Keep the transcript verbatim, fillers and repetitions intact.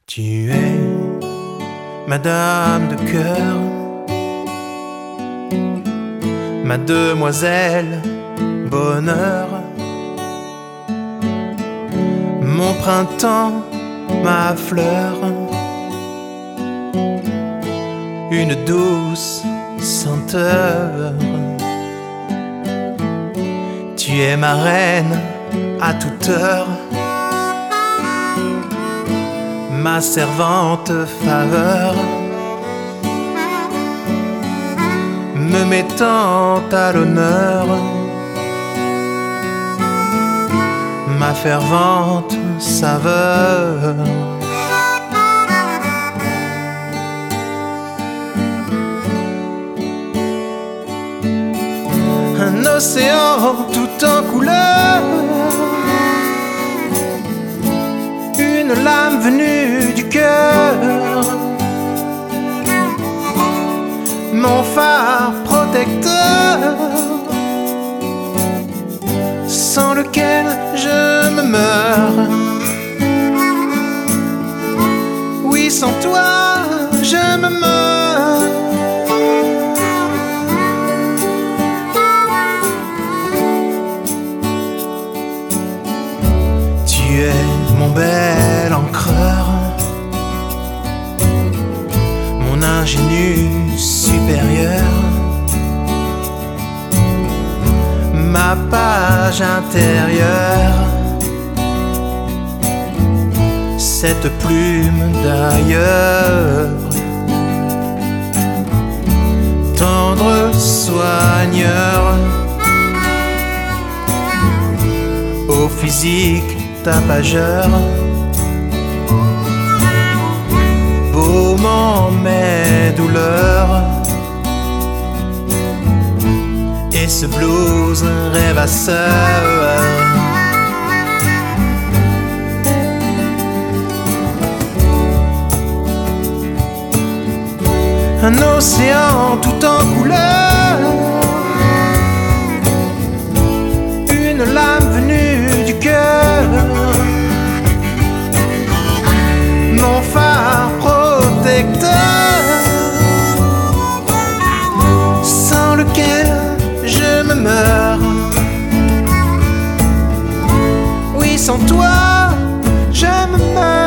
Tu es ma dame de cœur, ma demoiselle bonheur, mon printemps, ma fleur, une douce senteur. Tu es ma reine à toute heure, ma servante faveur, me mettant à l'honneur, ma fervente saveur. Un océan tout en couleur, une lame venue du cœur, mon phare protecteur, sans lequel je me meurs. Oui, sans toi, je me meurs. Tu es mon bel encreur, mon ingénu supérieur, ma page intérieure, cette plume d'ailleurs, tendre soigneur, au physique tapageur, baumant mes douleurs, et ce blues rêvasseur. Un océan tout en couleur, une lame venue du cœur, mon phare protecteur, sans lequel je me meurs. Oui, sans toi, je me meurs.